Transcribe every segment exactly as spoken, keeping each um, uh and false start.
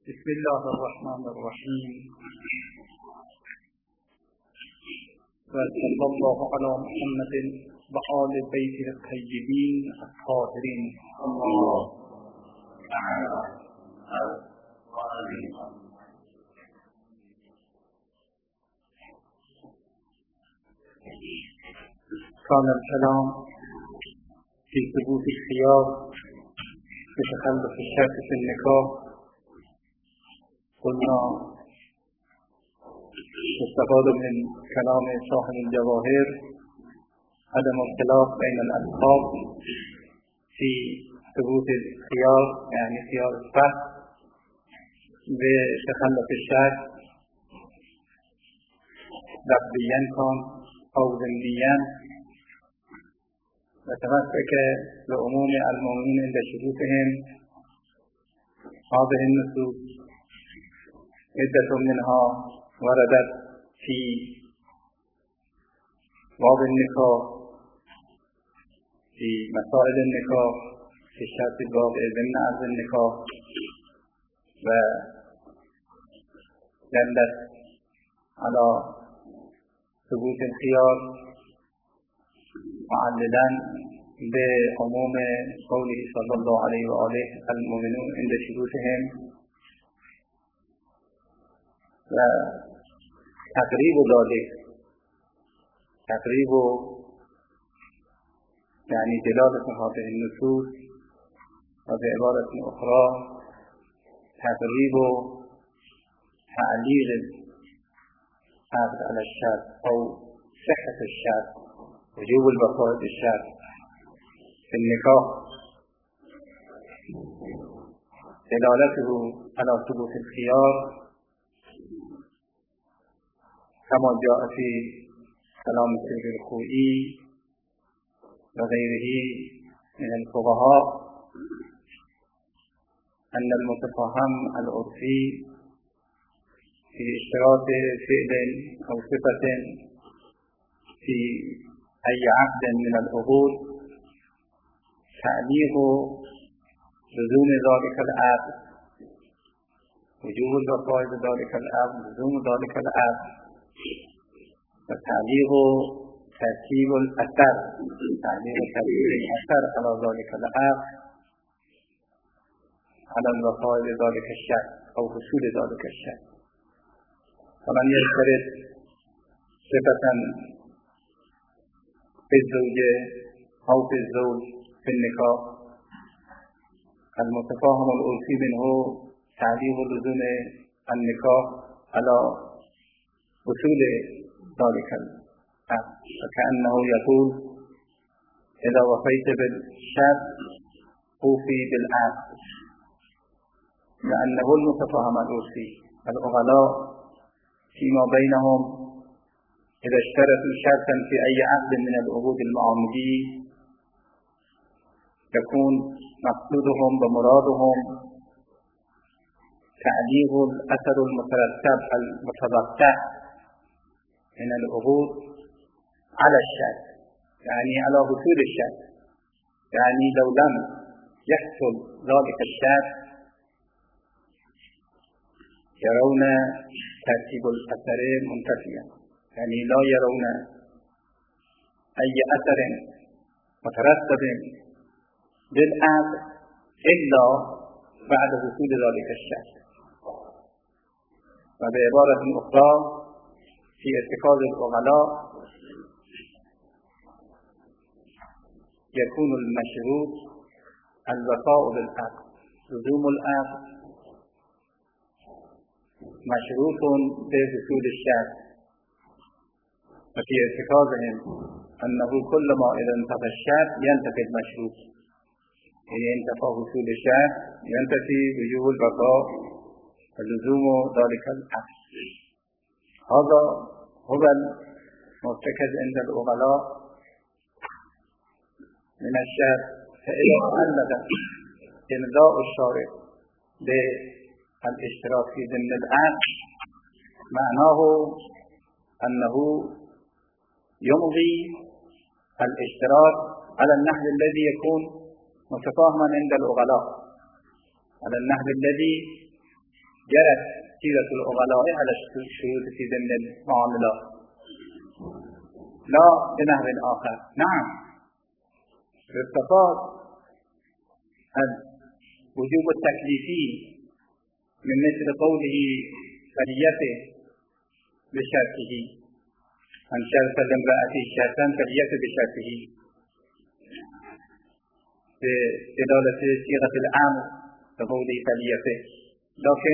بسم الله الرحمن الرحیم و صلی الله علی محمد و آل بیته الطیبین الطاهرین. كان الكلام في ثبوت الخيار بتخلف الشرط في النكاح. قلنا استفاد من كلام صاحب الجواهر عدم الخلاف بين الأصحاب في ثبوت الخيار، يعني خيار الفهم بتخلف الشرط لفظيا كان أو ضمنيا، وتمسك بعموم المؤمنين عند شروطهم. هذه النصوص عدة منها وردت في باب النكاح، في مسائل النكاح، في شرط الباب ضمن عقد النكاح، ودلت على ثبوت الخيار معللا بعموم قوله صلى الله عليه وآله المؤمنون عند شروطهم، وتقريب ذلك تقريب يعني دلالة هذه النصوص، وبعبارة أخرى تقريب تعليل العقد على الشرط أو صحة الشرط، وجوب البقاء بالشرط في النكاح، دلالته على ثبوت الخيار كما جاء في كلام السيد الخوئي وغيره من الفقهاء أن المتفهم العرفي في اشتراط فعل أو صفة في أي عقد من العقود تعليق لزوم ذلك العقد، وجوب البقاء بذلك العقد، لزوم ذلك العقد، وتعليق ترتيب الأثر، تعليق ترتيب الأثر على ذلك العقد على البقاء بذلك الشرط أو حصول ذلك الشرط. فمن يشترط صفة في الزوجة أو في الزوج في النكاح، المتفاهم العرفي منه تعليق لزوم النكاح على حصول ذلك العقد، فكأنه يقول إذا وفيت بالشرط أوفي بالعقد، لأنه المتفاهم العرفي. العقلاء فيما بينهم إذا اشترطوا شرطا في أي عقد من العقود المعاملي يكون مقصودهم ومرادهم تعليق الأثر المترتب المتوقع من العقود على الشرط، يعني على حصول الشرط، يعني لو لم يحصل ذلك الشرط يرون ترتيب الأثر منتفيا، يعني لا يرون أي أثر مترتب بالعقد إلا بعد حصول ذلك الشرط. وبعبارة أخرى في اتخاذ العقلاء يكون المشروط الوفاء بالعقد، لزوم العقد مشروط بحصول الشرط، وفي اتخاذهم أنه كلما إذا انتفى الشرط ينتفي المشروط، يعني انتفى حصول الشرط ينتفي وجوب البقاء ولزوم ذلك العقد. هذا هو المرتكز عند العقلاء من الشرط. فإذا علق إمضاء الشارع بالاشتراك في ضمن العقد معناه أنه يمضي الاشتراك على النحو الذي يكون متفاهما عند العقلاء، على النحو الذي جرت سيرة العقلاء على الشروط في ضمن المعاملات لا بنحو آخر. نعم يستفاد الوجوب التكليفي من مثل قوله فليته بشرطه أن شرط الامرأة شرطا فليته بشرطه بدلالة صيغة الأمر كقوله فليته، لكن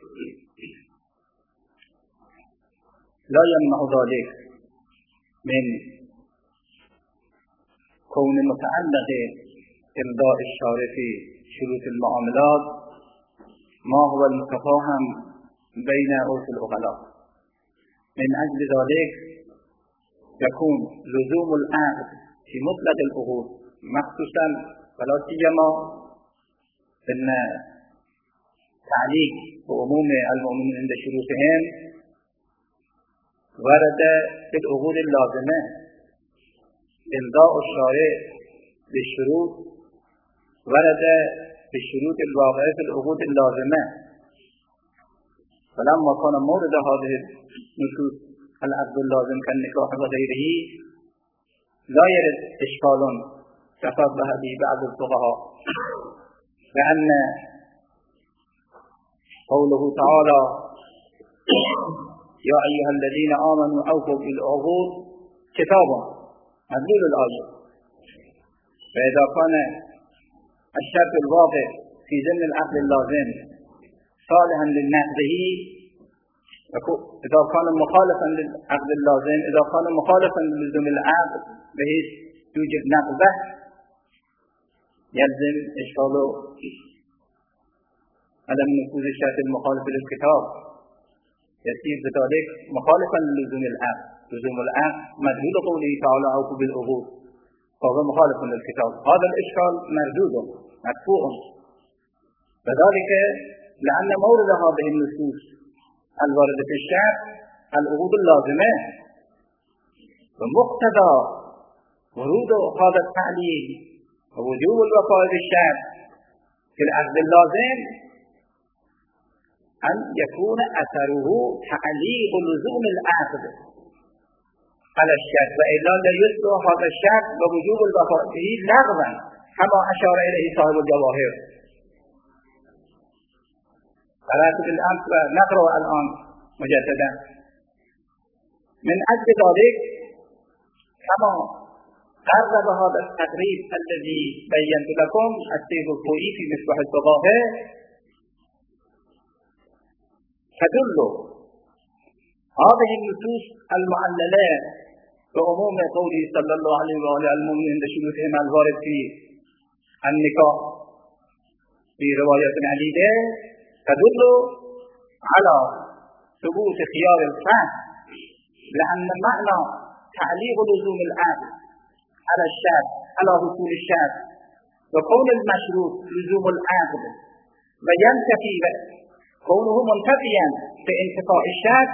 لا يمنع ذلك من كون متعلق إرضاء الشارع في شروط المعاملات ما هو المتفاهم بين عرف العقلاء. من أجل ذلك يكون لزوم العقد في مطلق العقود مخصوصا ولا سيما أن تعليق بعموم المؤمنين عند شروطهم ورد في العقود اللازمة إرضاء الشارع بالشروط ورد في الشروط الواقعة في العقود اللازمة، فلما كان مورد هذه النصوص العقد اللازم كالنكاح وغيره لا يرد إشكال تفضل به بعض الفقهاء، لأن قوله تعالى يا أيها الذين آمنوا أوفوا بالعقود كتابا مدلول الآية، فإذا كان الشرط الواقع في ضمن العقد اللازم صالحا للنقضه، إذا كان مخالفا للعقد اللازم إذا كان مخالفا للزوم العقد بحيث يوجب نقضه يلزم إشكاله عدم نفوذ الشرط المخالف للكتاب، يصير بذلك مخالفا للزوم العقد. لزوم العقد مدلول قوله تعالى أوفوا بالعقود فهو مخالف للكتاب، هذا الإشكال مردود مدفوع، وذلك لأن مورد هذه النصوص الواردة في الشرع العقود اللازمة، ومقتضى ورود هذا التعليل ووجوب الوفاء بالشرع في العقد اللازم أن يكون أثره تعليق لزوم العقد على الشرط، وإلا لا يصلح هذا الشرط ووجوب الوفاء به لغوا كما أشار إليه صاحب الجواهر. فراتب الأمس ونقرأ الآن مجددا. من أجل ذلك كما قرب هذا التقريب الذي بينت لكم السيد الخوئي في مصباح الفقهاء تدل هذه النصوص المعللة بعموم قوله صلى الله عليه وآله المؤمنين عند شروطهم الوارد في النكاح في رواية عديدة تدل على ثبوت خيار الفهم، لأن معنى تعليق لزوم العقد على الشرط على حصول الشرط وكون المشروط لزوم العقد وينتفي كونه منتفيا بانتفاء الشرط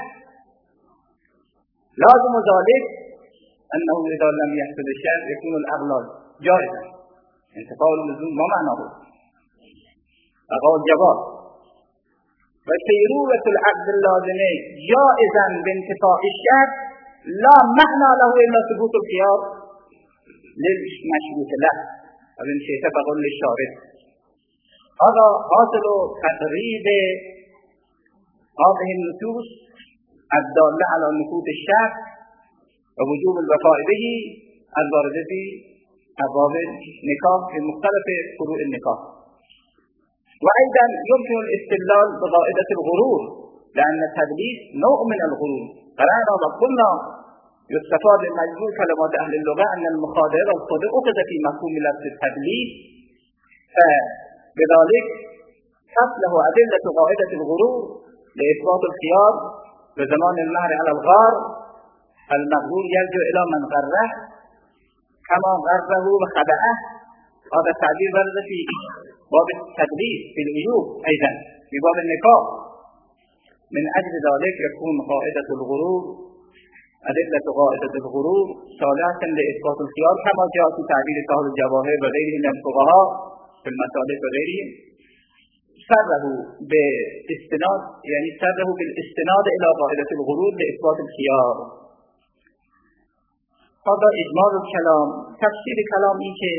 لازم ذلك أنه إذا لم يحصل الشرط يكون الأغلال جائزا. انتفاء اللزوم ما معناه؟ أقول جواب وسيرورة العقد اللازمة جائزا بانتفاء الشرط لا معنى له إلا ثبوت الخيار للمشروط له، ومن شيء فقل للشارط. هذا حاصل تقريب هذه النصوص الدالة على نفوذ الشرط ووجوب الوفاء به الواردة في أبواب النكاح في مختلف فروع النكاح. وأيضا يمكن الاستدلال بقاعدة الغرور، لأن التدليس نوع من الغرور. قرأنا وقلنا يستفاد من مجموع كلمات أهل اللغة أن المخادع والصدق أخذ في مفهوم لفظ التدليس، فبذلك تصلح أدلة قاعدة الغرور لإثبات الخيار بزمان المهر على الغار. المغرور يرجع إلى من غره كما غره وخدعه. هذا التعبير ورد في باب التدليس في العيوب، أيضا في باب النكاح. من أجل ذلك يكون قاعدة الغرور أدلة قاعدة الغرور صالحة لإثبات الخيار كما جاء في تعبير صاحب الجواهر وغيره من الفقهاء في المسالك وغيره سره به استناد یعنی سره به استناد الى قاعده الغرور به اثبات الخيار. هذا اجمال الكلام. تفسیر کلام این که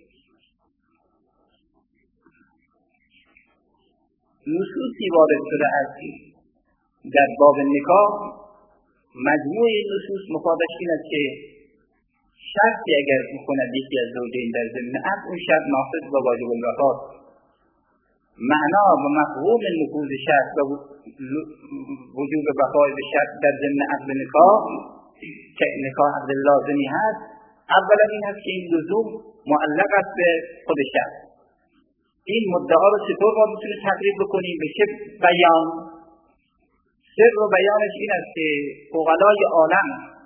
نصوصی وارد شده است در باب نکاح، مجموع نصوص مفادش این است که شرطی اگر میکند یکی از زوجین در ضمن عقد، اون شرط ناقض و واجب الوفا. معنا و مفهوم نفوذ شرط و وجوب وفای به شرط در ضمن عقد نکاح که نکاح عقد لازمی هست، اولا این هست که این لزوم معلق است به خود شرط. این مدعا رو چطور ما میتونیم تقریب بکنیم؟ به چه بیان؟ سر و بیانش این است که فقهای عالم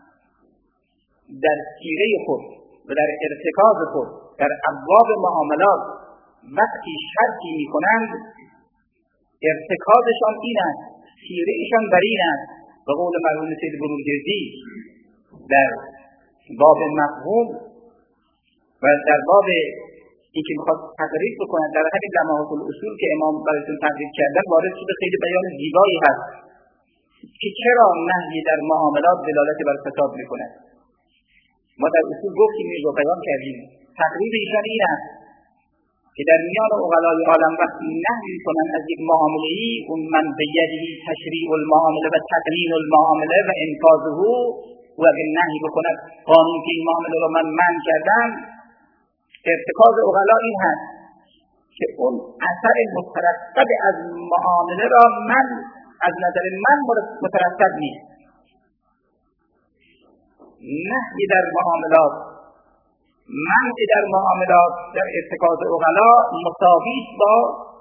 در سیره خود و در ارتکاز خود در ابواب معاملات وقتی شرطی میکنند، ارتکازشان این است، سیرهشان بر این است، به قول مرحوم سید بروجردی در باب مفهوم و در باب این که میخواد تقریب بکنند در همین لمحات الاصول که امام برایتون تقریب کردن وارد شده، خیلی بیان زیبایی هست که چرا نهی در معاملات دلالت بر فساد میکند. ما در اصول گفتیم و بیان کردیم، تقریب ایشان این است که در میان عقلای عالم وقتی نهی میکنن از یک معامله‌ای، اون من به یدی تشریع المعامله و تقنین المعامله و انفاذه، و اگر نهی بکند قانون که این معامله رو من منع کردم، ارتکاز عقلا این هست که اون اثر مترتب از معامله را من از نظر من مترتب نیست. نهی در معاملات، منع در معاملات در ارتکاز عقلا مساوی با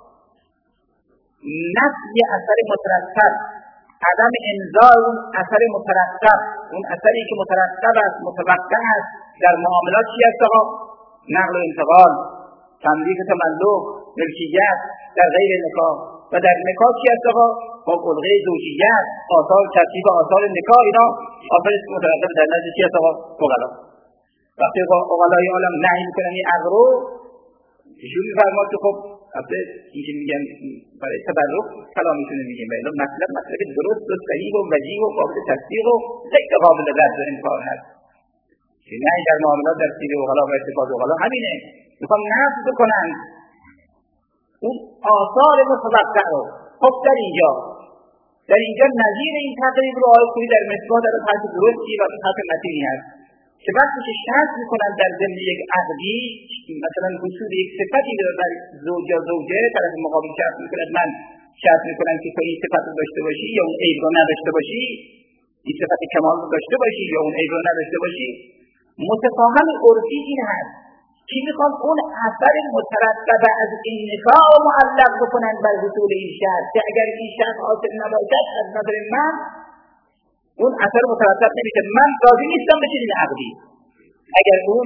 نفی اثر مترتب، عدم انزال اون اثر مترتب، اون اثری که مترتب است، متوقع است در معاملات چی است؟ نقل و انتقال، تملیک تملک، ملکیت در غیر نکاح. و در نکاح چی است؟ با خلقه زوجیت، آثار ترتیب آثار نکاح، اینا آثار مترتب در نزد چی است؟ عقلا. وقتی عقلای عالم نهی میکنن این عقل رو، ایشون میفرماد که خب البته این که میگن برای تبرک کلامیتونه میگیم، ولی مطلب مطلب درست و صحیح و وجیه و قابل تصدیق و غیر قابل رد و انکار هست. که نهی در معاملات در سیره عقلا و ارتکاز عقلا همینه، میخوام نفی بکنن اون آثار متوقع رو. خب در اینجا در اینجا نظیر این تقریب رو آیه خوبی در مصباح در حرف درستی و حرف متینی هست که وقتی که شرط میکنن در ضمن یک عقدی، مثلا حصول یک صفتی رو بر زوج یا زوجه طرف مقابل شرط میکنن، من شرط میکنن که تو این صفت رو داشته باشی یا اون عیب رو نداشته باشی، این صفت کمال رو داشته باشی یا اون عیب رو نداشته باشی، متفاهم عرفی این هست که میخوان اون اثر مترتب از این نکاح معلق بکنن بر حصول این شرط، که اگر این شرط حاصل نباشد از نظر من اون اثر مترتب نمیشه، من راضی نیستم به چنین عقدی. اگر اون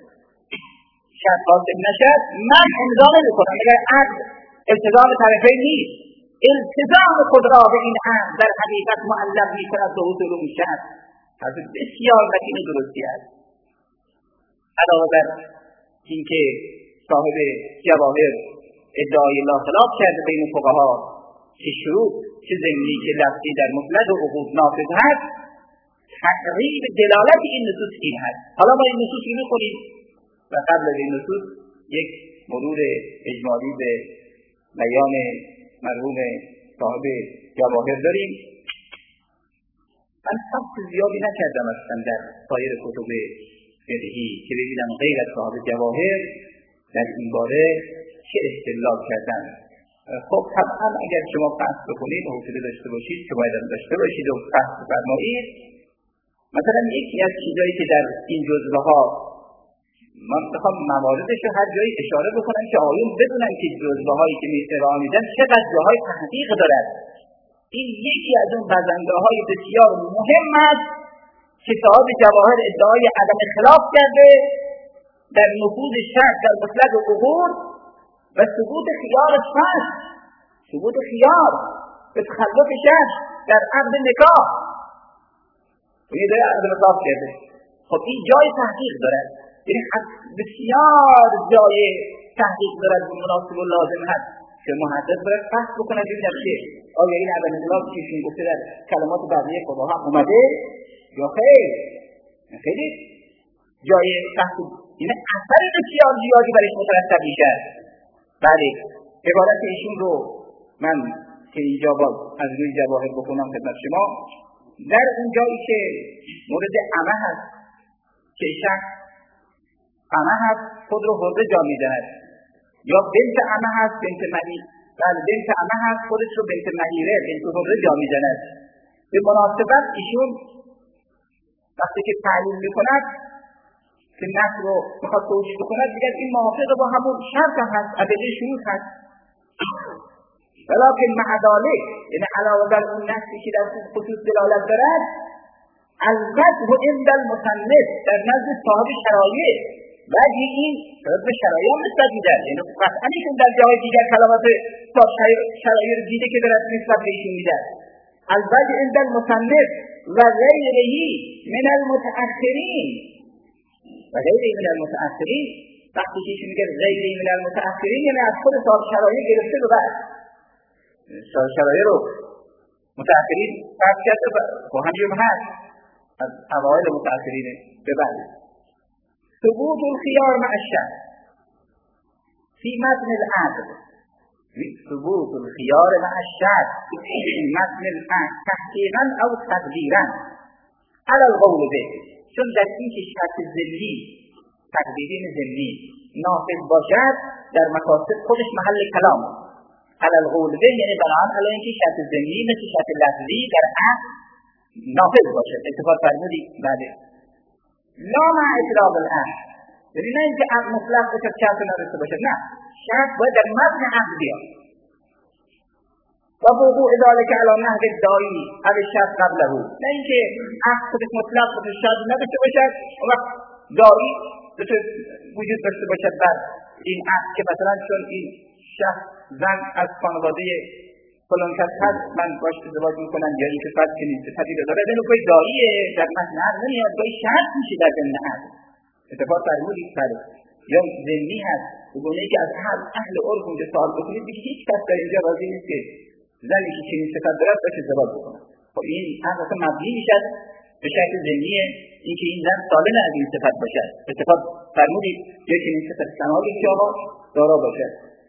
شرط حاصل نشد من امضا نمیکنم. اگر عقد التزام طرفین نیست، التزام خود را به این عقد در حقیقت معلق میکند به حصول اون شرط. پس بسیار متین درستی است. علاوه بر اینکه صاحب جواهر ادعای لا خلاف کرده بین فقها که شروط چه ضمنی که لفظی در مطلق و عقود نافذ هست، تقریب دلالت این نصوص این هست. حالا ما این نصوص رو می‌خونیم و قبل از این نصوص یک مرور اجمالی به بیان مرحوم صاحب جواهر داریم. من خط زیادی نکردم اصلا در سایر کتب فقهی که ببینم غیر از صاحب جواهر در این باره چه استدلال کردن. خب طبعا اگر شما فحص بکنید و حوصله داشته باشید که باید داشته باشید و فحص بفرمایید، مثلا یکی از چیزایی که در این جزوه ها من میخوام مواردش رو هر جایی اشاره بکنم که آیون بدونن که جزوه هایی که ارائه میدن چقدر جاهای تحقیق دارد. این یکی از اون بزنده های بسیار مهم است که صاحب جواهر ادعای عدم خلاف کرده در نفوذ شرط در مطلق عقود و ثبوت خیار فسخ، ثبوت خیار به تخلف شرط در عقد نکاح. این ادعای عدم خلاف کرده. خب این جای تحقیق دارد، یعنی بسیار جای تحقیق دارد و مناسب و لازم هست که محدث باید فحص بکنه ببینه که آیا این اولین انقلاب که ایشون گفته در کلمات بعدیه فقها اومده یا خیر. خیلی جای فحص این اثر بسیار زیادی برایش مترتب میشه. بله عبارت ایشون رو من که اینجا باز از روی جواهر بکنم خدمت شما. در اون جایی که مورد عمه هست که شخص عمه هست خود رو حرمه جا می‌دهد، یا بنت عمه هست بنت مهیر، بله بنت عمه هست خودش رو بنت مهیره بنت حرمه جا می‌دهد. به مناسبت ایشون وقتی که تعلیم می‌کند که نفس رو میخواد توجیه بکند دیگر این موافق با همون شرط هست، ادله شروط هست. ولیکن مع ذلك یعنی علاوه بر اون نفسی که در خصوص دلالت دارد، البته عند المصنف در نزد صاحب شرایع ولی این طرف شرایع نسبت میده، یعنی قطعا ایشون در جای دیگر کلمات صاحب شرایع رو دیده که دارد نسبت بهشون میده. البته عند المصنف و غیره من المتأخرین و غیره من المتأخرین، وقتی که ایشون میگه غیره من المتأخرین یعنی از خود صاحب شرایع گرفته رو بعد صاحب شرایع رو متأخرین فرض کرده و همینجور هست از اوائل متأخرین به بعد. ثبوت الخيار مع الشرط في متن العقد، ثبوت الخيار مع الشرط في متن العقد تحقيقا او تقديرا على القول به، چون در این که شرط ضمنی تقدیرین ضمنی نافذ باشد در مقاصد خودش محل کلام على القول به، یعنی بنابراین علی اینکه شرط ضمنی مثل شرط لفظی در عقد نافذ باشد. اتفاق فرمودی بله لا مع اطلاق العقد، یعنی نه اینکه عقد مطلق باشد شرط نداشته باشد، نه شرط باید در متن عقد بیاد. و وقوع ذلك على نحو الداعی او الشرط قبله، نه اینکه عقد خودش مطلق باشد شرط نداشته باشد و وقت داعی وجود داشته باشد بر این عقد که مثلا چون این شخص زن از خانواده فلان کس هست من باش ازدواج میکنم یا این کسات که نیست پدید داره اینو کوئی داعیه در متن عقد نمیاد، کوئی شرط میشه در ضمن عقد. اتفاق فرمودید بله یا ضمنی هست به گونه‌ای که از اهل اهل عرف اونجا سوال بکنید دیگه هیچ کس در اینجا راضی نیست که زنی که چنین صفت دارد باشه ازدواج بکنه. خب این عقد اصلا مبنی میشد به شکل ضمنیه اینکه این زن سالم از این صفت باشد. اتفاق فرمودید یا چنین صفت کمال جاها دارا باشد.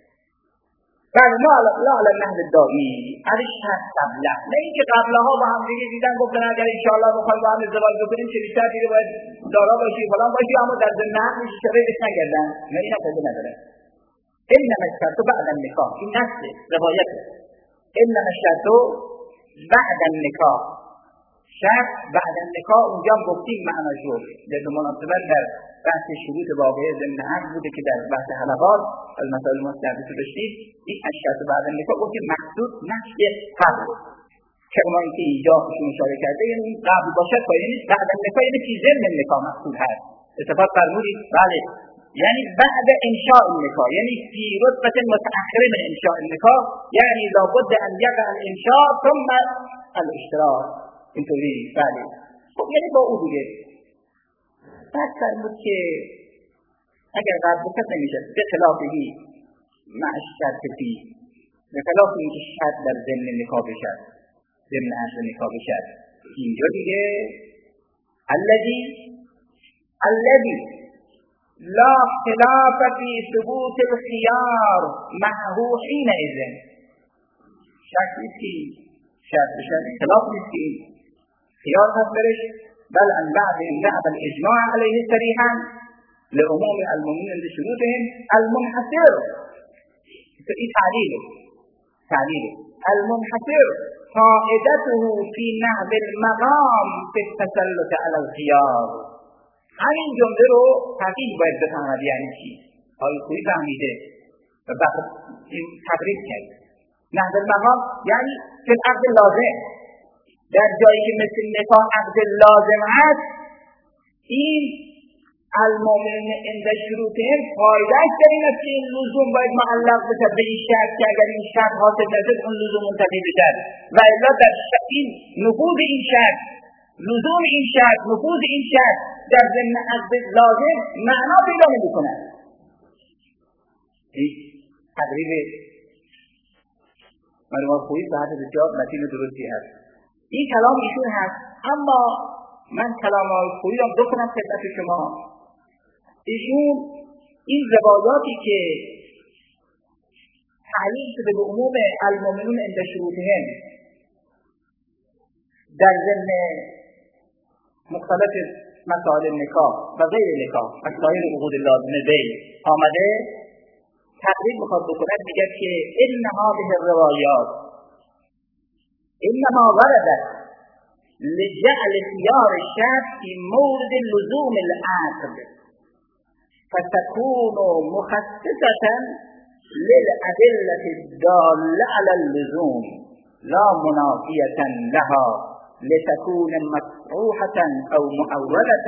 بله لا لا علی النحو الداعی علی شرط قبله، نه اینکه قبله ها با هم دیگه دیدن گفتن اگر ان شاء الله بخوایم با هم ازدواج بکنیم چه بیشتر دیگه باید دارا باشی فلان باشی، اما در ضمن عقد شرایطش نگردن، نه اینا فایده نداره. انما الشرط بعد النکاح، این نص روایت انما الشرط بعد النکاح، شرط بعد النکاح اونجا هم گفتیم معناش رو در مناسبت در بحث شروط واقعه ضمن عقد بوده که در بحث حلقات از مسائل مستحدث رو داشتید. این الشرط بعد النکاح گفتیم مقصود نفی قبل که اونها اینکه اینجا ایشون اشاره کرده یعنی این قبل باشد فایده نیست، بعد النکاح یعنی که ضمن النکاح مقصود هست. اتفاق فرمودید بله یعنی بعد انشاء النکاح، یعنی فی رتبه متأخره من انشاء النکاح، یعنی لابد ان یقع الانشاء ثم الاشتراک. اینطوری بله خب یعنی با او دیگه بعد فرمود که اگر قبل بکت نمیشه به خلافهی مع الشرط فی، به خلاف اینکه شرط در ضمن نکاح بشد ضمن اصل نکاح بشد اینجا دیگه الذی الذی لا خلاف فی ثبوت الخیار معه حینئذ، شرط نیست که شرط بشد خلاف نیست که خیار هست برش، بل ان بعد بعد الاجماع عليه صريحا لعموم المؤمنين بشروطهم المنحصر، في تعليل تعليل المنحصر قاعدته في نحو المقام في التسلط على الخيار. همین جمله رو تحقیق باید بفهمد یعنی چی، آیا خوبی فهمیده و بعد این تقریب کرد. نحو المقام یعنی فی العقد لازم، در جایی که مثل نکاح عقد لازم هست این المؤمنین عند شروطهم قاعده‌اش در این است که این لزوم باید معلق بشه به این شرط که اگر این شرط حاصل نشد اون لزوم منتفی بشد و الا در این نفوذ این شرط لزوم این شرط نفوذ این شرط در ضمن عقد لازم معنا پیدا نمی‌کند. این تقریب معلومات خویی صحت بسیار متین و درستی هست. این کلام ایشون هست. اما من کلام خویی را بکنم خدمت شما. ایشون این روایاتی که تعلیل شده به عموم المؤمنون عند شروطهم در ضمن مختلف مسائل نکاح و غیر نکاح و سایر عقود لازمه بین آمده تقریب میخواد بکند، میگه که ان هذه الروایات انما وردت لجعل خيار الشرط في مورد لزوم العقد فتكون مخصصة للأدلة الدالة على اللزوم لا منافية لها لتكون مصروحة أو مؤولة.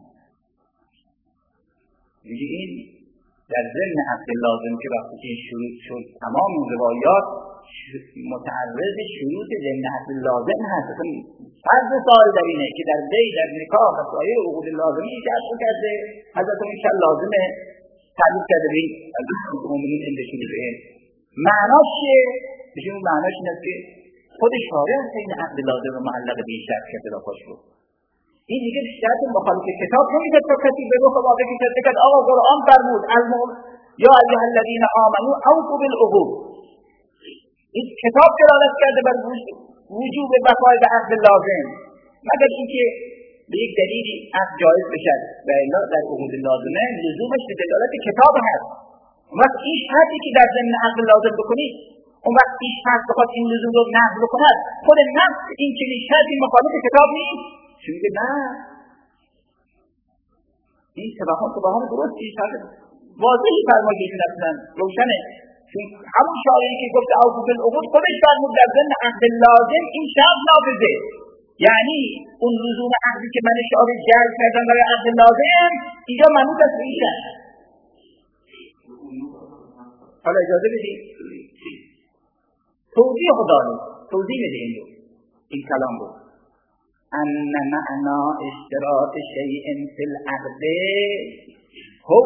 این در ضمن عقد لازم که وقتی که شروط شد تمام روایات متعرض شروط ضمن عقد لازم هست. فرض سوال در اینه که در بی در نکاح و سایر عقود لازمی که عقد کرده حضرت اون شل لازمه تعریف کرده بین المؤمنین عند شروطهم. معناش چیه؟ بشین اون معناش این است که خود شارع هست این عقد لازم رو معلق به این شرط کرده را خوش بود. این دیگه شرط مخالف کتاب نمیده تا کسی به روح واقع کشد بکد آقا قرآن فرمود المؤمن یا ایها الذین آمنوا اوفوا بالعقود. این کتاب دلالت کرده بر وجوب وفای به عقد لازم، مگر اینکه به یک دلیلی عقد جایز بشد و الا در عقود لازمه لزومش به دلالت کتاب هست. اون وقت این شرطی که در ضمن عقد لازم بکنید، اون وقت این شرط بخواد این لزوم رو نقض بکند، خود نقض این چنین شرطی مخالف کتاب نیست. چون میگه نه این تباهم تباهم درست این شرط واضحی فرمایشون اصلا روشنه. چون همون شارعی که گفته اوفوا بالعقود خودش فرمود در ضمن عقد لازم این شرط نافذه، یعنی اون لزوم عقدی که من شارع جعل کردم برای عقد لازم اینجا منوط است به این شرط. حالا اجازه بدید توضیح خدا رو توضیح میده این رو این کلام رو ان معنى اشتراط شيء في العقد هو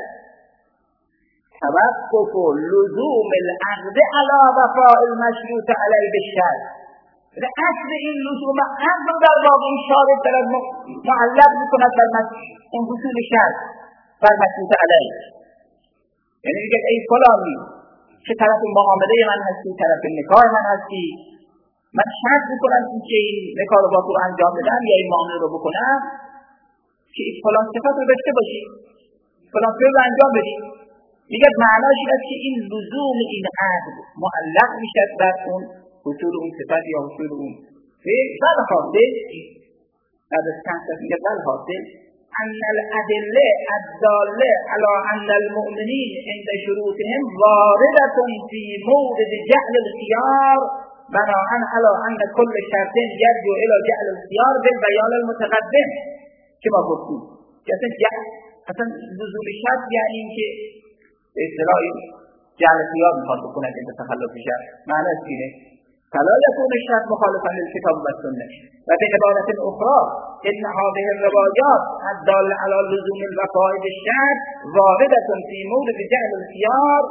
توقف لزوم العقد على وفاء المشروط عليه بالشرط. اصل این لزوم عقد در واقع این شارط طرف معلق میکند بر اون حصول شرط بر مشروط علیه. یعنی میگه ای فلانی که طرف معامله من هستی، طرف نکاح من هستی، من شرط میکنم که این نکاح رو با تو انجام بدم یا این معامله رو بکنم که این فلان صفت رو داشته باشی، فلان صفت رو انجام بدی. میگه معناش این است که این لزوم این عقد معلق میشد بر اون حصول اون صفت یا حصول اون بل حاصل بعد از چند صفت میگه بل حاصل ان الادله الداله على ان المؤمنین عند شروطهم وارده في مورد جعل الخيار بناء على ان كل شرط يرجع الى جعل الخيار بالبيان المتقدم. که ما گفتیم که اصلا اصلا لزوم شرط یعنی اینکه به اصطلاح جعل خيار میخواد بکنه که تخلف شرط معنی چیه؟ فلا يكون الشرط مخالفا للكتاب والسنه. و به عبارت اخرى ان هذه الروايات الداله على لزوم الوفاء بالشرط وارده في مورد جعل الخيار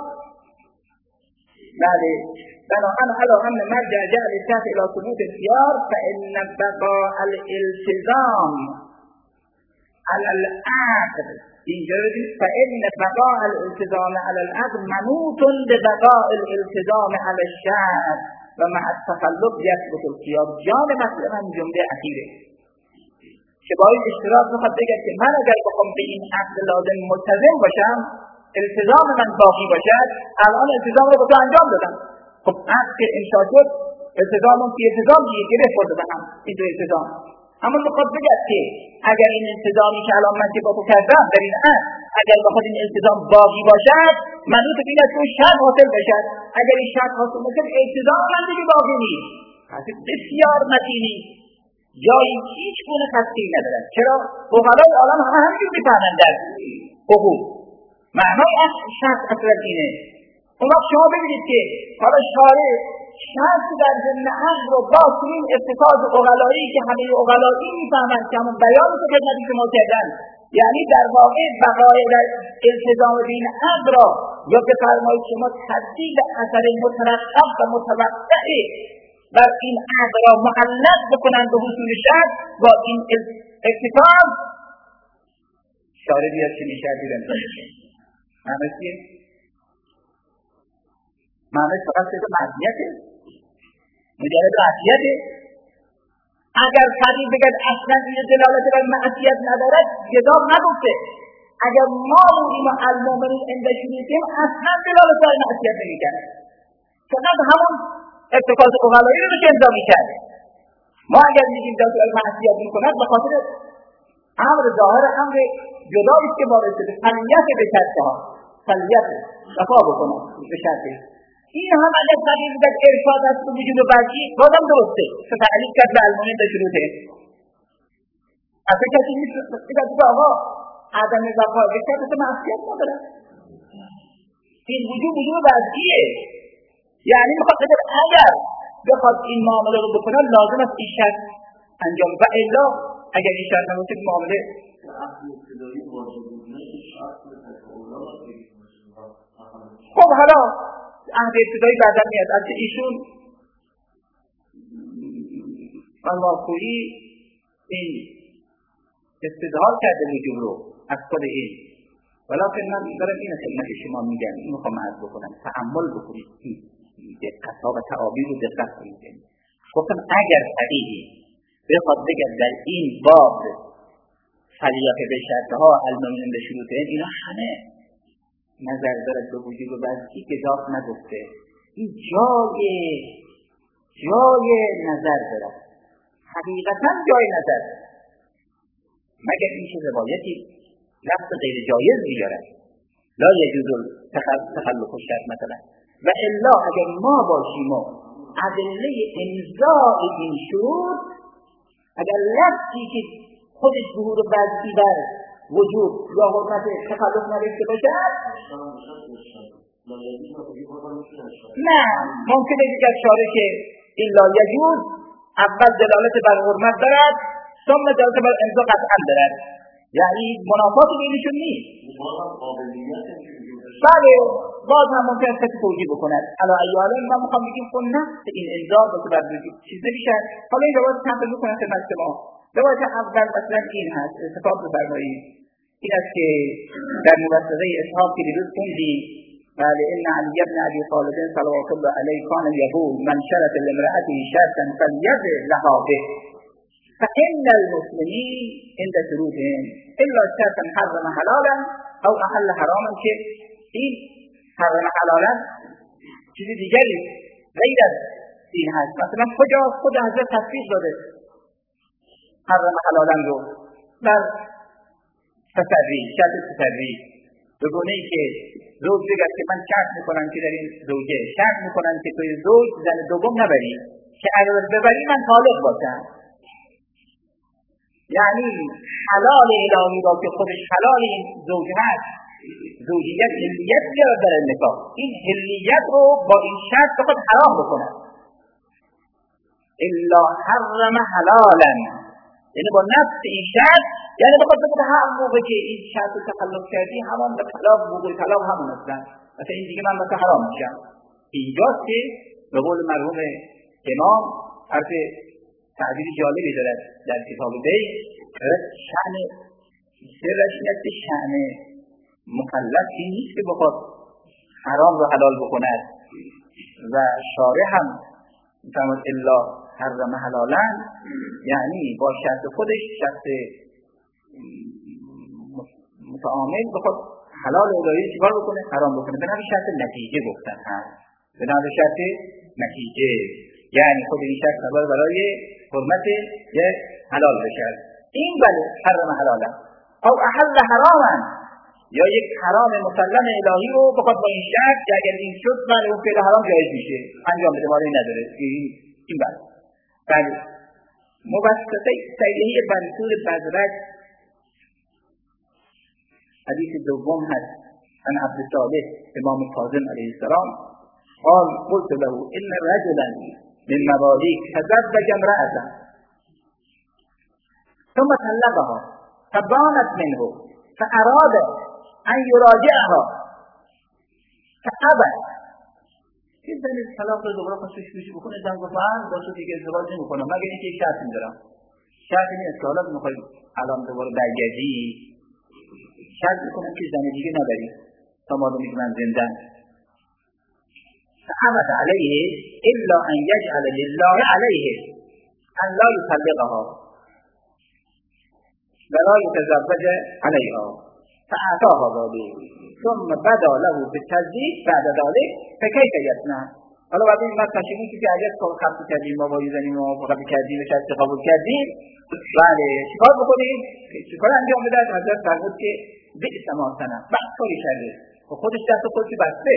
بله بناء على ان مرجع جعل الشرط الى ثبوت الخيار فان بقاء الالتزام على العقد فإن بقاء الالتزام على العقد منوط ببقاء الالتزام على الشرط و مع التخلف يثبت الخيار. جان مثلا من جمله اخیره که با این اشتراط میخواد بگه که من اگر بخوام به این عقد لازم ملتزم باشم، التزام من باقی باشد، الان التزام رو با تو انجام دادم، خب عقد که انشاء شد التزام اون که التزام دیگه گره خورده به هم این دو التزام. اما میخواد بگه که اگر این التزامی که الان من که با تو کردم در این عقد اگر بخواد این التزام باقی باشد منوط به این است که شرط حاصل بشد. اگر این شرط حاصل بشد التزام من دیگه باقی نیست. پس بسیار متینی جایی هیچ گونه خستی ندارد. چرا؟ فقهای عالم همه همینجور میفهمند در حقوق معنای اصل شرط اصلا اینه. اون وقت شما ببینید که حالا شارع شرط در ضمن عقد رو با این اتخاذ عقلایی که همه عقلایی میفهمند که همون بیانی که خدمت شما کردن یعنی در واقع بقای در التزام دین عقل را یا به فرمایش شما تبدیل اثر مترتب و متوقع بر این عقل را معلق بکنند به حصول شرط با این اکتفاق شارع بیاد چنین شرطی را امضا کنه. معنیش چیه؟ معنیش فقط صرف معصیته، مجرد معصیته. اگر خطیب بگد اصلا این دلالت بر معصیت ندارد جواب نگفته. اگر ما بودیم و المؤمنین عند شروطهم اصلا دلالت بر معصیت نمی‌کرد، فقط همون اتفاق اقلایی رو که امضا می‌کرد. ما اگر میگیم دلالت بر معصیت می‌کند به خاطر امر ظاهر امر جدایی است که وارد شده، فلیت به شرطها، فلیت وفا بکنه به شرطه. این هم اگر خطیب بگد ارشاد است به وجود وجهی بازم درسته، تعلیق کرد به المؤمنین عند شروطهم. اصلا کسی نیست بگد که آقا عدم وفا به شرط معصیت نداره. این وجود وجود وجهیه، یعنی میخواد بگه اگر بخواد این معامله رو بکنه لازم است این شرط انجام و الا اگر این شرط نباشه معامله خب حالا عهد ابتدایی بعدا میاد از ایشون مواقعی این استدلال کرده وجود رو از خود این، ولیکن من دارم این خدمت شما میگم، این میخوام عرض بکنم تأمل بکنید، این دقت ها و تعابیر رو دقت کنید. گفتم اگر فقیهی بخواد بگه در این باب فلیت به شرطها المؤمنین به شروطهم، اینا همه نظر دارد به وجود و وجهی که ذات نگفته، این جای جای نظر دارد، حقیقتا جای نظر، مگر این چه روایتی لفظ غیر جایز می‌دارد لا یجوز تخلف الشرط مثلا. و الا اگر ما باشیم و ادله امضاء این شروط، اگر لفظی که خودش ظهور وجهی بر وجود یا حرمت تخلف نداشته باشد، نه ممکنه دیگر شاره که این لا یجوز اول دلالت بر حرمت دارد ثم دلالت بر امضا قطعا دارد، یعنی منافات بینشون نیست. بله باز هم ممکن است توجیه بکند علا ایاله ما میخوام بگیم خب نفس این امضا با که بر وجود چیز نمیشه. حالا این روایت چند تا میکنن خدمت شما. روایت اول مثلا این هست، اتفاق بفرمایید، این است که در موثقه اسحاق که دیروز خوندیم، بله ان علی بن ابی طالب صلوات الله علیه کان یقول من شرط لامرأته شرطا فلیضع لها به فإن المسلمین عند شروطهم الا شرطا حرم حلالا او احل حراما، که این حرم حلالا چیزی دیگری غیر از این هست. مثلا کجا خود حضرت تفسیر داده حرم حلالا رو بر تسری، شرط تسری، به گونه‌ای که زوج بگه که من شرط میکنم که در این زوجه شرط میکنم که توی زوج زن دوم نبری، که اگر ببری من طالق باشم. یعنی حلال الهی را که خودش حلال این زوج هست، زوجیت حلیت بیارد در نکاح، این حلیت رو با این شرط بخواد حرام بکنه. الا حرم حلالا، یعنی با نفس این شرط، یعنی بخواد بگه هر موقع که این شرط رو تخلف کردی همان به طلاق، موقع طلاق همون هستن، مثلا این دیگه من مثلا حرام میشم. اینجاست که به قول مرحوم امام حرف تعبیر جالبی دارد در کتاب بی، شأن سرش نیست، شأن مکلف این نیست که بخواد حرام رو حلال بکند و شارع هم میفرماید الا حرم حلالا، یعنی با شرط خودش شرط متعامل بخواد حلال الهی چیکار بکنه؟ حرام بکنه. به نوع شرط نتیجه گفتن هم، به نوع شرط نتیجه، یعنی خود این شرط سبب برای حرمت یک حلال بشد. این بله حرم حلالا او احل حراما، یا یک حرام مسلم الهی رو بخواد با این شرط که اگر این شد بله اون فعل حرام جایز میشه انجام بده، مانعی نداره. این این بله بله موثقه صحیحه منصور بزرگ حدیث دوم هست عن عبد الصالح امام کاظم علیه السلام قال قلت له ان رجلا من موالیک تزوج امرأة ثم طلقها فبانت منه فاراد ان یراجعها فابى. این زن طلاق رو دوباره خواست شوشی بکنه، زن گفت من با تو دیگه ازدواج نمی‌کنم مگر اینکه یک شرط می‌ذارم. شرط این است که حالا می‌خوای الان دوباره برگردی، شرط می‌کنم که زن دیگه نبری تا ما رو می‌گم زنده. فعمد علیه الا ان یجعل لله علیه ان لا یطلقها ولا یتزوج علیها فاعطاها ذلك ثم بدا له بالتزویج بعد ذلك فکیف یصنع. حالا بعد این ما تشریح که اگر کار قبول کردیم ما با زنیم ما قبول کردیم و شرط قبول کردیم، بله چیکار بکنیم؟ چیکار انجام بده؟ حضرت فرمود که بئس ما صنع، بد کاری کرده و خودش دست خودش بسته.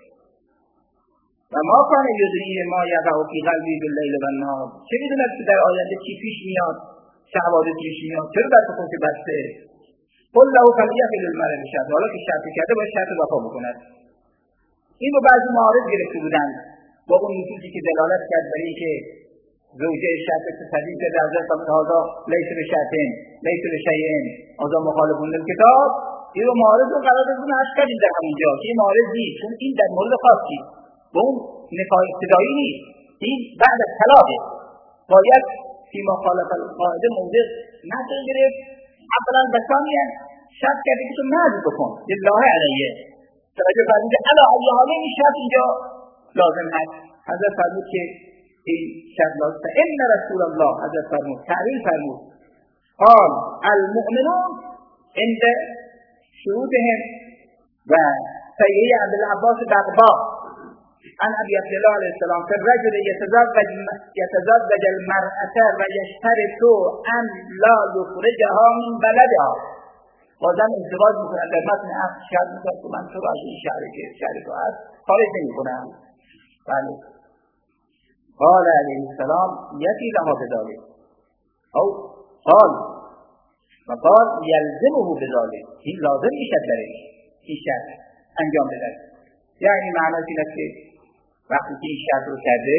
و ما کان یدری ما یقع فی قلبی باللیل و النهار، چه میدونه که در آینده چی پیش میاد، چه حوادث پیش میاد، چرا دست خودش بسته؟ قل له فلیحل المرء بشرط، حالا که شرط کرده باید شرط وفا بکند. این رو بعضی معارض گرفته بودن با اون نصوصی که دلالت کرد بر اینکه زوجه شرط تسلیم کرده از هذا لیس بشرطین لیس بشیئین هذا مخالف للکتاب. این رو معارض رو قرار دادن عرض کردیم در همینجا که این معارض نیست، چون این در مورد خاصی با اون نکاح ابتدایی نیست، این بعد از طلاقه باید فی مخالف القاعده موضع نظر گرفت. اولا بسانیه شرط کرده که تو نظر بکن لله علیه، توجه فرمود که علا علی حاله این شرط اینجا لازم هست. حضرت فرمود که این شرط لازم هست. ان رسول الله حضرت فرمود تعلیل فرمود قال المؤمنون عند شروطهم و سیئه عبدالله عباس دقبا عن ابي عبد الله عليه السلام في الرجل يتزوج يتزوج المرأة ويشترط ان لا يخرجها من بلدها. بازم ازدواج میکنن در متن عقد شرط میکنن که من تو رو از این شهری که شهری تو هست خارج نمیکنم. بله قال علیه السلام یکی لها بذالک او قال و قال یلزمه بذالک، این لازم میشد برای این شرط انجام بده. یعنی معناش این است که وقتی که این شرط رو کرده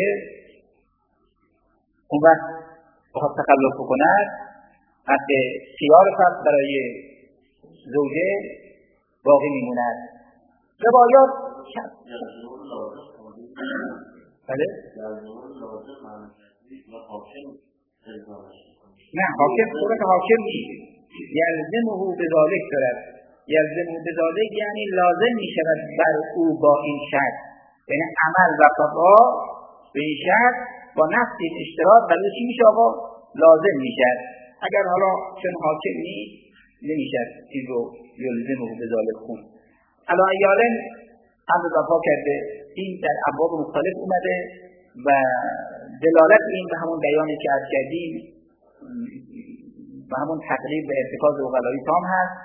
اون وقت بخواد تخلف بکند حق خیار فرد برای زوجه باقی میموند. روایات بله نه حاکم صورت حاکم نیست، یلزمه بذالک دارد. یلزمه بذالک یعنی لازم میشود بر او با این شرط، یعنی عمل و وفا به این شرط با نفس اشتراط برای چی میشه آقا؟ لازم میشد. اگر حالا چون حاکم نیست نمیشد این رو یلزمه بذالک خون. علا ایالن امر وفا کرده، این در ابواب مختلف اومده و دلالت این به همون بیانی که عرض کردیم و همون تقریب به ارتکاز عقلایی تام هست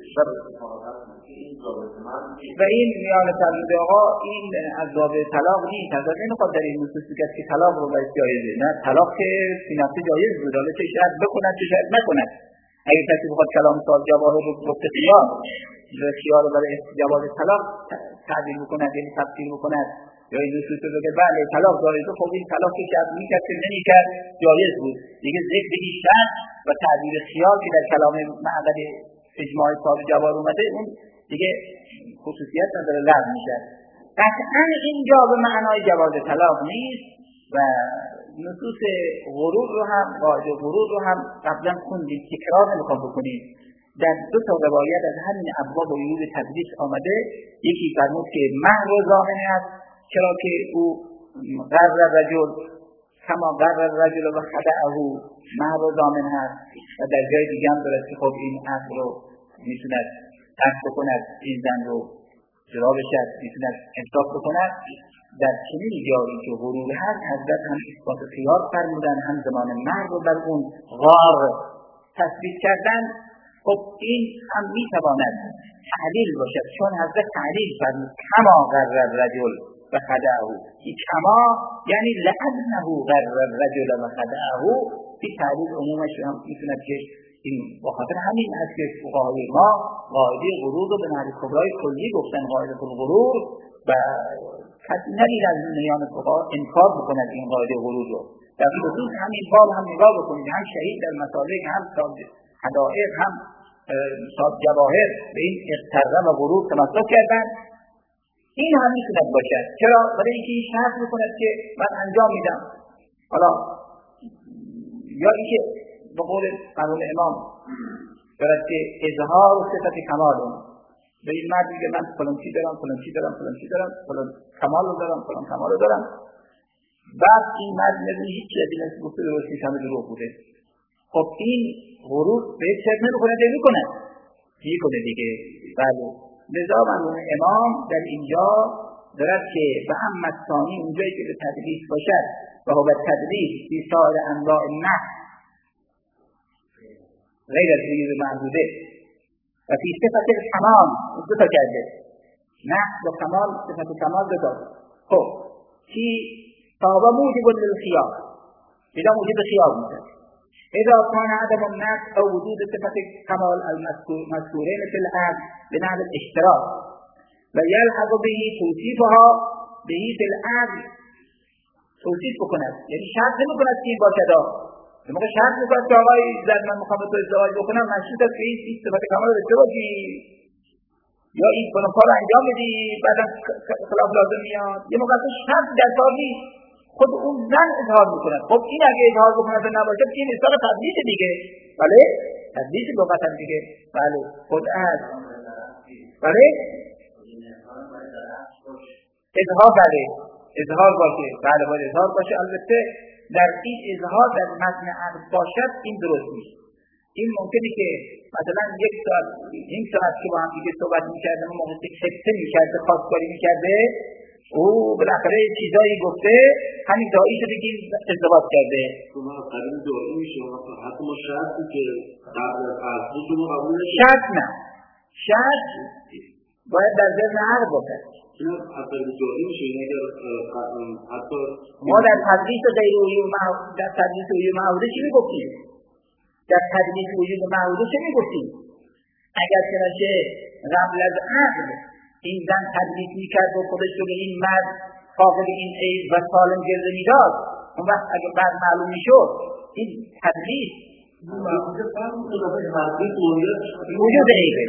و این میان فرموده آقا این از باب طلاق نیست. حضرت نمیخواد در این نصوص بگه که طلاق رو باید جایزه، نه طلاق که فی نفسه جایز بود، حالا چه شرط بکند چه شرط نکند. اگر کسی بخواد کلام ساز جواهر رو گفته خیار به خیار برای جواز طلاق تعبیر بکند یعنی تفسیر بکند یا این نصوص رو بگه بله طلاق جایزه، خب این طلاق که شرط میکرد که نمیکرد جایز بود دیگه. ذکر این شرط و تعبیر خیار که در کلام معقد اجماع صاحب جوار اومده اون دیگه خصوصیت نداره، لغو میشه. قطعا اینجا به معنای جواز طلاق نیست و نصوص غرور رو هم قاعده غرور رو هم قبلا خوندیم، تکرار نمیخوام بکنیم. در دو تا روایت از همین ابواب و عیوب تدریس آمده، یکی فرمود که مهر و ضامن است چرا که او غر رجل کما غر رجل و خدعه مهر و ضامن هست و در جای دیگه هم دارد که خب این عقل رو میتوند ترک بکند، این زن رو جدا بشد، میتوند انصاف بکند. در چنین جایی که غرور هست حضرت هم اثبات خیار فرمودن، هم زمان مهر رو بر اون غار تثبیت کردن. خب این هم میتواند تعلیل باشد، چون حضرت تعلیل فرمود کما غر رجل و خدعه. این کما یعنی لعنه غر رجل و خدعه. این تعلیل عمومش هم میتوند که این بخاطر همین است که فقهای ما قاعده غرور رو به نحو کبرای کلی گفتن، قاعده غرور، و کسی ندید از میان فقها انکار بکند این قاعده غرور رو. در خصوص همین باب هم نگاه بکنید، هم شهید در مسالک، هم حدائق، هم صاحب جواهر به این اغتره و غرور تمسک کردن. این هم میتونه باشد. چرا؟ برای اینکه این شرط میکند که من انجام میدم. حالا یا اینکه به قول قانون امام دارد که اظهار صفت کمال اون به این مرد میگه من فلان چی دارم فلان چی دارم فلان چی دارم فلان کمال رو دارم فلان کمال رو دارم. بعد این مرد میگه هیچ چیزی نیست گفته درست نیست همه دروغ بوده. خب این غرور به چه نمیکنه ده میکنه میکنه دیگه. بله لذا قانون امام در اینجا دارد که به اما ثانی اونجایی که به تدریس باشد و هو به تدریس فی سایر انواع النحو غیر از وجود معبوده و فی صفت الکمال دو تا کرده نحو و کمال صفت کمال دو تا. خب کی فهو موجب للخیار اذا موجب خیار میشه اذا كان عدم النحو او وجود صفت کمال المذکورین فی العقد بنحو الاشتراک و یلحق به توصیفها به فی العقد توصیف بکند یعنی شرط نمیکند که این باشد. در موقع شرط میکند که آقای زن من میخوام تو ازدواج بکنم منشود است که این صفت کمال رو داشته باشی یا این فلان کار رو انجام بدی بعدا خلاف لازم میاد. یه موقع شرط در کار نیست خود اون زن اظهار میکند. خب این اگه اظهار بکند نباشد این اصلاح تدلیس دیگه. بله تدلیس لغت هم دیگه. بله خود از بله اظهار بله اظهار باشه. بله باید اظهار باشه. البته در این اظهار در متن عقد باشد این درست نیست. این ممکنه که مثلا یک ساعت این ساعت که با هم دیگه صحبت می‌کردن اون موقع که خطه می‌کرده خواستگاری می‌کرده او بالاخره چیزایی گفته همین دایی شده که ازدواج کرده. شما قبول دایی میشه حتی ما شرطی که قبل از عقد شما قبول نشید. شرط نه شرط باید در ضمن عقد باشد. اینا قبل دایی میشه اگر حتی ما در تدریس غیر عیوب معهود در تدریس عیوب معهوده چی میگفتیم؟ در تدریس عیوب معهوده چی میگفتیم؟ اگر چنانچه قبل از عقد این زن تدریس میکرد و خودش رو به این مرد فاقد این عیب و سالم جلوه میداد اون وقت اگر بعد معلوم میشد این تدریس معهوده فرق میکنه تدریس وجود عیبه.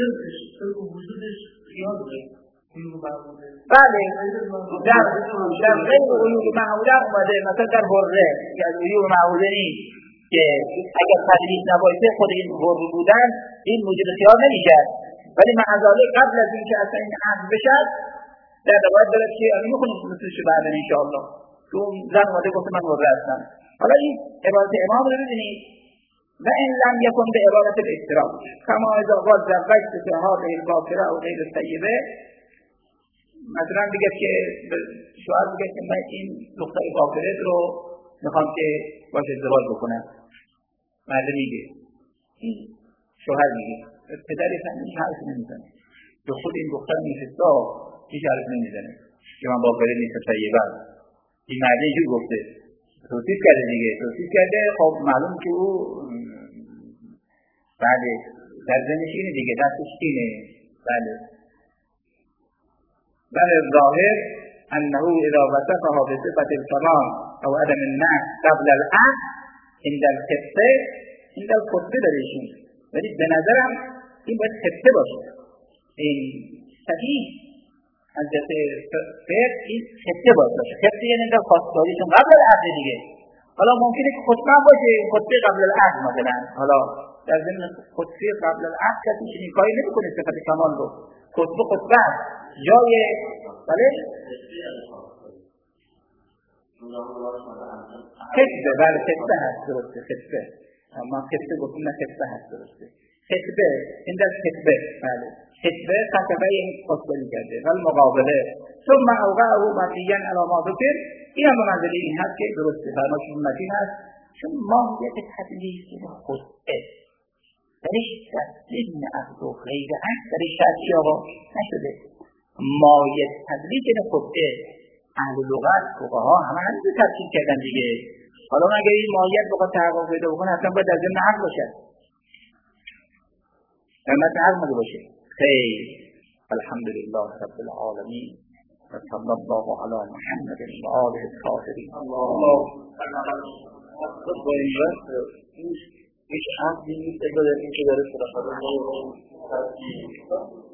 بله در در غیر عیوب معهوده اومده مثلا در حره که از عیوب معهوده نیست که اگر تدریس نباشه خود این حره بودن این موجب خیار نمیشد. ولی معذاله قبل از اینکه اصلا این عقد بشد در روایت داره که الان میخونیم مثلش بعدا ان شاء الله که اون زن اومده گفته من حره هستم. حالا این عبارت امام رو ببینید و این لم یکن به عبارت الاستراق کما اذا قال زوجت که هذه الکافره او غیر الطیبه مثلا بگه که شوهر بگه که من این دختر کافره رو میخوام که باش ازدواج بکنم. مرد میگه این شوهر میگه پدری هم این حرف نمیزنه که خود این دختر میفستا هیچ حرف نمیزنه که من کافره نیستم طیبه. این مرد اینجور گفته توصیف کرده دیگه توصیف کرده. خب معلوم که او بله در ذهنش اینه دیگه دستش اینه. بله بله ظاهر انه اذا وصفها بصفت الكمال او عدم النقص قبل العقد عند الخطه عند الخطه داریشون ولی به نظرم این باید خطه باشه. این صحیح از جهت فقه این خطه باید باشه. خطه یعنی در خواستگاریشون قبل العقد دیگه. حالا ممکنه که خطبه باشه خطبه قبل العقد مثلا حالا در ضمن خطبه قبل العقد کسی چنین کاری نمیکنه صفت کمال رو خطبه خطبه جای بله خطبه بله خطبه هست درسته خطبه ما خطبه گفتیم نه خطبه هست درسته خطبه این در خطبه بله خطبه خطبه این خطبه کرده ولی مقابله ثم اوقعه مبنیا علی ما ذکر این هم منزله این هست که درسته فرمایش متین هست چون ماهیت تدلیس خطبه درش در ضمن عقد و غیر عقد درش شرطی آقا نشده. ماهیت تدلیس خطبه اهل لغت فقها همه همین رو تفسیر کردن دیگه. حالا اگر این ماهیت بخواد تحقق پیدا بکنه اصلا باید در ضمن عقد باشه در متن عقد مگه باشه. خیر الحمدلله رب العالمین و صلی الله علی محمد و آله الطاهرین. الله هیچ عقلی نیست اگر این که داره صداقت رو